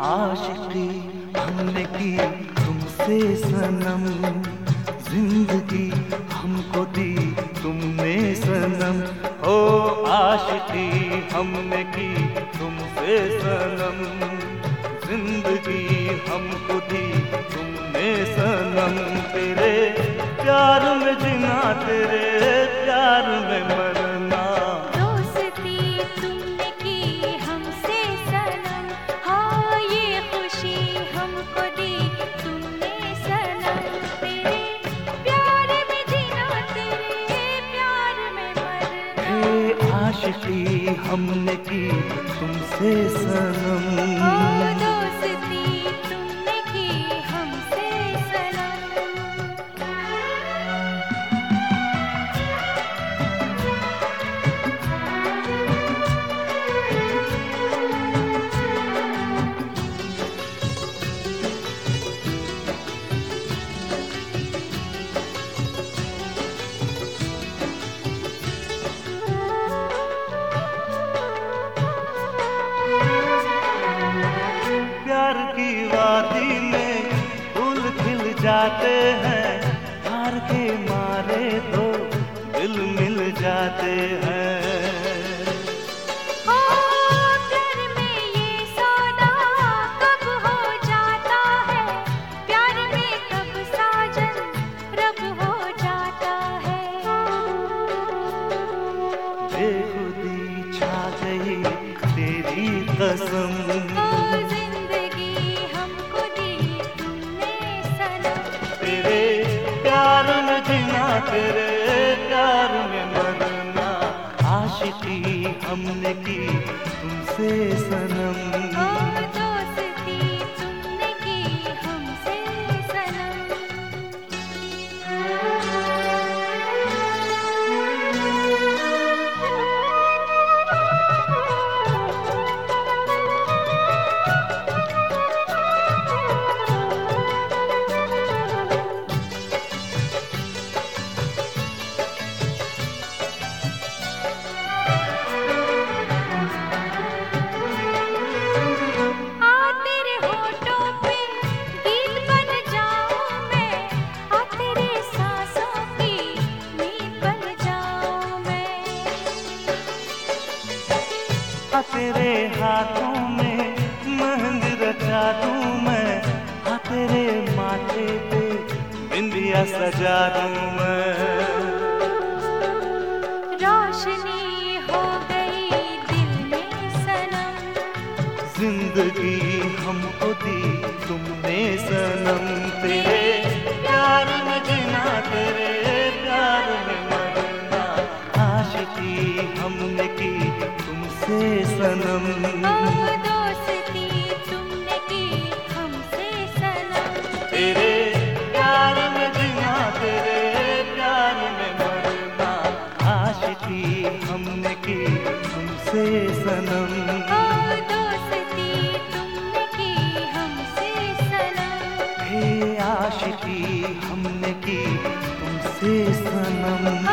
आशिकी हमने की तुमसे सनम, जिंदगी हमको दी तुमने सनम। ओ आशिकी हमने की तुमसे सनम, जिंदगी हमको दी तुमने सनम। तेरे प्यार में जीना, तेरे प्यार में मरना। दोस्ती तुमने की हमसे सनम, हाँ ये खुशी हमको दी तुमने सनम। तेरे प्यार में जीना, तेरे प्यार में मरना। हे आशिकी हमने की तुमसे सनम। ओ दोस्ती तुमने की हमसे सनम। प्यार की वादी में फूल खिल जाते हैं, प्यार के मारे तो दिल मिल जाते हैं। ओ प्यार में ये सौदा कब हो जाता है, प्यार में कब साजन रब हो जाता है। बेखुदी छा गई तेरी कसम, ओ जिंदगी हमको दी तुमने सनम। तेरे प्यार में जीना, तेरे प्यार में मरना। आशिकी हमने की तुमसे सनम। ओ दोस्ती तुमने की हमसे तेरे होठों पे गीत बन जाऊं मैं, तेरे सांसों की नींद बन जाऊं मैं। तेरे हाथों में मेहंदी रचा दूं मैं, तेरे माथे पे बिंदिया सजा दूं मैं। रोशनी हो गई दिल में सनम, जिंदगी हमको दी तुमने सनम। तेरे प्यार में जीना, तेरे प्यार में मरना। आशिकी हमने की तुमसे सनम। ओ दोस्ती तुमने की हमसे सनम। तेरे प्यार में जीना, तेरे प्यार में मरना। आशिकी हमने की तुमसे सनम। ओ दोस्ती तुमने की हमसे सनम। हे आशिकी हमने की तुमसे सनम।